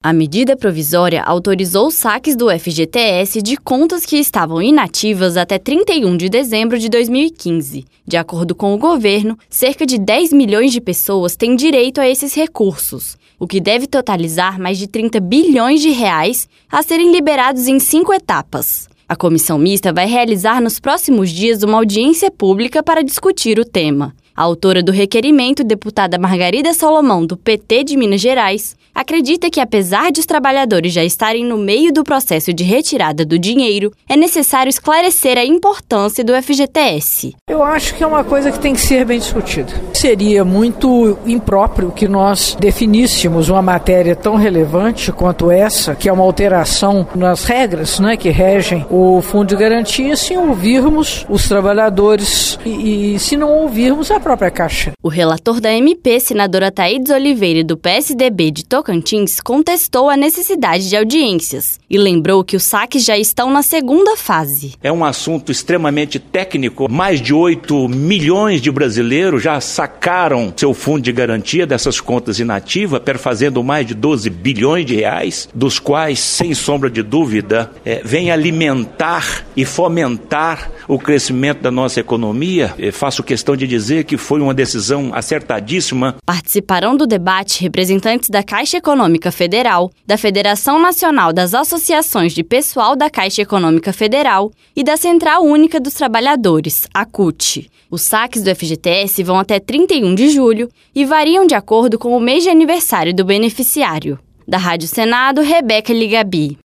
A medida provisória autorizou os saques do FGTS de contas que estavam inativas até 31 de dezembro de 2015. De acordo com o governo, cerca de 10 milhões de pessoas têm direito a esses recursos, o que deve totalizar mais de 30 bilhões de reais a serem liberados em 5 etapas. A comissão mista vai realizar nos próximos dias uma audiência pública para discutir o tema. A autora do requerimento, deputada Margarida Solomão, do PT de Minas Gerais, acredita que, apesar de os trabalhadores já estarem no meio do processo de retirada do dinheiro, é necessário esclarecer a importância do FGTS. Eu acho que é uma coisa que tem que ser bem discutida. Seria muito impróprio que nós definíssemos uma matéria tão relevante quanto essa, que é uma alteração nas regras, que regem o Fundo de Garantia, sem ouvirmos os trabalhadores e se não ouvirmos a própria Caixa. O relator da MP, senadora Thaídes Oliveira, do PSDB de Tocantins, contestou a necessidade de audiências e lembrou que os saques já estão na segunda fase. É um assunto extremamente técnico. Mais de 8 milhões de brasileiros já sacaram seu fundo de garantia dessas contas inativas, perfazendo mais de 12 bilhões de reais, dos quais, sem sombra de dúvida, vem alimentar e fomentar o crescimento da nossa economia. Faço questão de dizer que foi uma decisão acertadíssima. Participarão do debate representantes da Caixa Econômica Federal, da Federação Nacional das Associações de Pessoal da Caixa Econômica Federal e da Central Única dos Trabalhadores, a CUT. Os saques do FGTS vão até 31 de julho e variam de acordo com o mês de aniversário do beneficiário. Da Rádio Senado, Rebeca Ligabi.